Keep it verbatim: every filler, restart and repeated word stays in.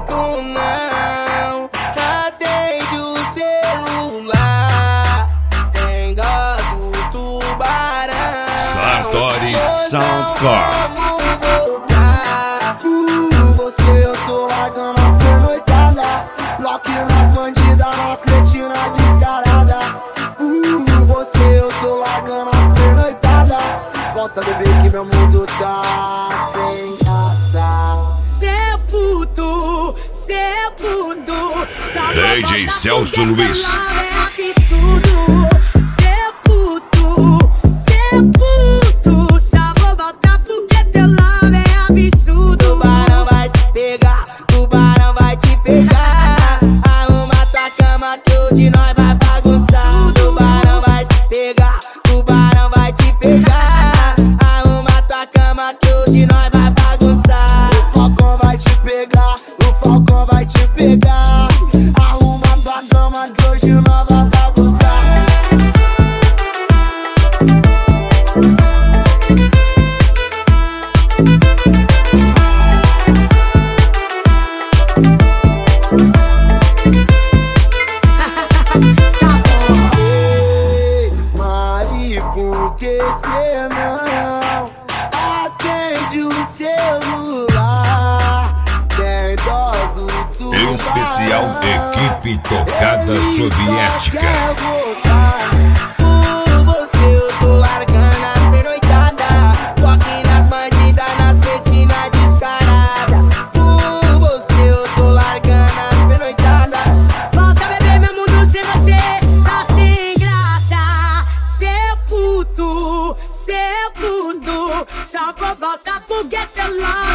puto não atende o celular. Tem dó do tubarão. Sartori Soundcore. Você eu tô largando as pernoitadas, bloqueio nas bandidas, nas cretinas descaradas. Uh, você eu tô largando as pernoitadas. Volta, bebê, que meu mundo tá sem graça. Cê puto, cê puto. D J Celso Luiz. É absurdo. Cê puto, cê puto. Só vou voltar porque teu love é absurdo. Tubarão vai te pegar, tubarão vai te pegar. Arruma tua cama que hoje nós vai bagunçar. Tubarão vai te pegar, tubarão vai te pegar. Arruma tua cama que hoje nós vai bagunçar. O falcão vai te pegar, o falcão vai te pegar. Arruma tua cama que hoje nós vai bagunçar. Por que cê não atende o celular? Tem dó do tubarão. Em especial, equipe Tocada Soviética. Quer voltar. Por você eu tô largando as pernoitadas, toque nas bandidas, nas cretinas descaradas. Por você eu tô largando as pernoitadas. Volta, bebê, meu mundo sem você tá sem graça. Cê puto, cê puto. Só vou voltar porque teu love